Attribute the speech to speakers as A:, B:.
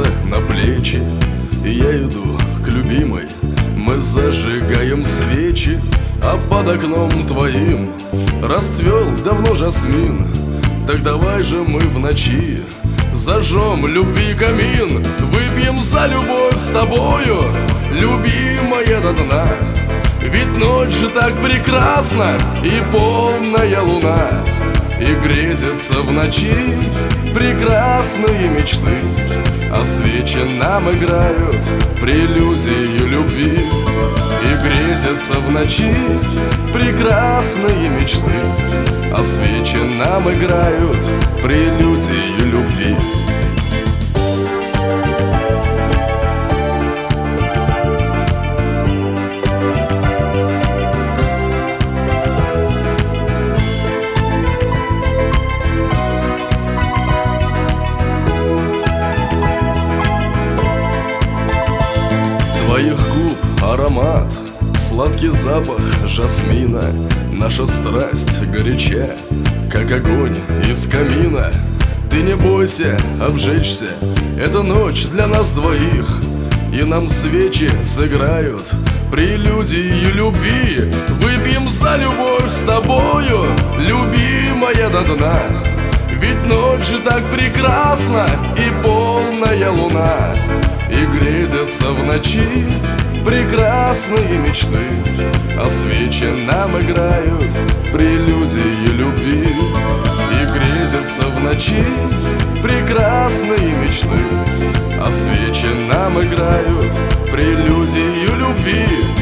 A: на плечи, и я иду к любимой. Мы зажигаем свечи, а под окном твоим расцвел давно жасмин. Так давай же мы в ночи зажжем любви камин, выпьем за любовь с тобою, любимая, до дна. Ведь ночь же так прекрасна и полная луна, и грезятся в ночи прекрасные мечты, а свечи нам играют прелюдию любви. И грезятся в ночи прекрасные мечты, а свечи нам играют прелюдию любви. Твоих губ аромат, сладкий запах жасмина, наша страсть горяча, как огонь из камина. Ты не бойся обжечься, эта ночь для нас двоих, и нам свечи сыграют прелюдию любви. Выпьем за любовь с тобою, любимая, до дна. Ведь ночь же так прекрасна и полная луна, и грезятся в ночи прекрасные мечты, а свечи нам играют прелюдию любви. И грезятся в ночи прекрасные мечты, а свечи нам играют прелюдию любви.